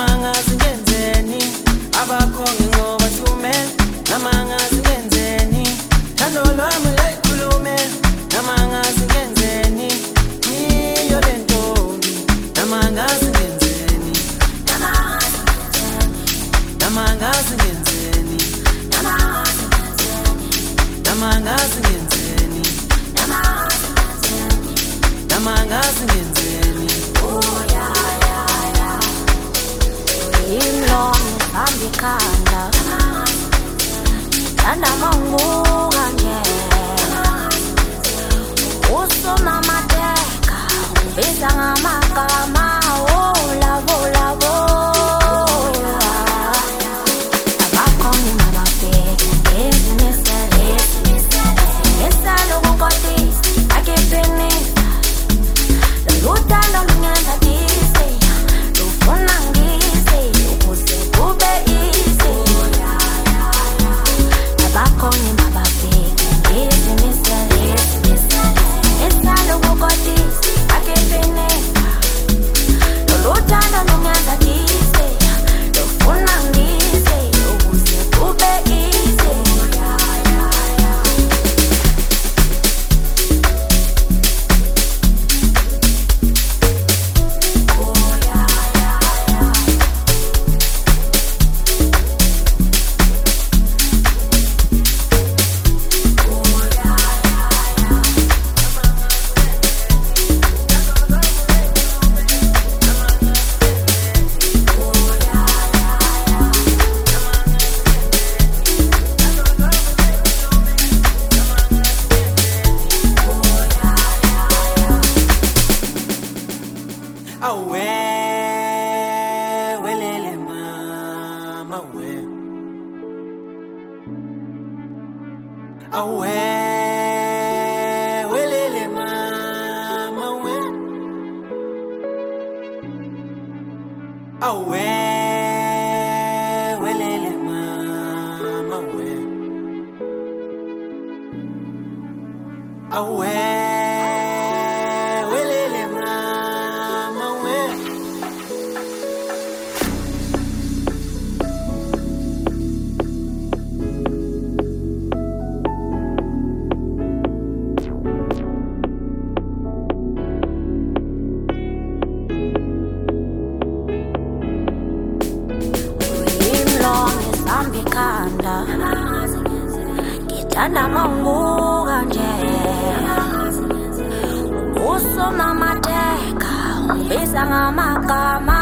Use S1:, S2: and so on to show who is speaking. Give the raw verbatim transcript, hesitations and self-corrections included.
S1: namanga singenzeni abakhongi ngoba shume namanga singenzeni thando lwami layikhulume namanga singenzeni niyo lentombi namanga singenzeni namanga singenzeni namanga singenzeni namanga singenzeni oh ya ya ya imlong ambikhanda thanda manguka nje usoma mateka ubiza ngamagama oh lavo lavo abakhongi mababheke ngezimisele ngesalo kunkoti akephenisa luthando lungenza dise lufuna ngise ukuze kube easy abakhongi mababheke ngezimisele ngesalo kunkoti akephenisa luthando lungenza dise lufuna ngise ukuze kube easy awe welele mama we awe welele mama we awe welele mama we awe ambikhanda ngithanda manguka nje usoma mateka ubiza ngamagama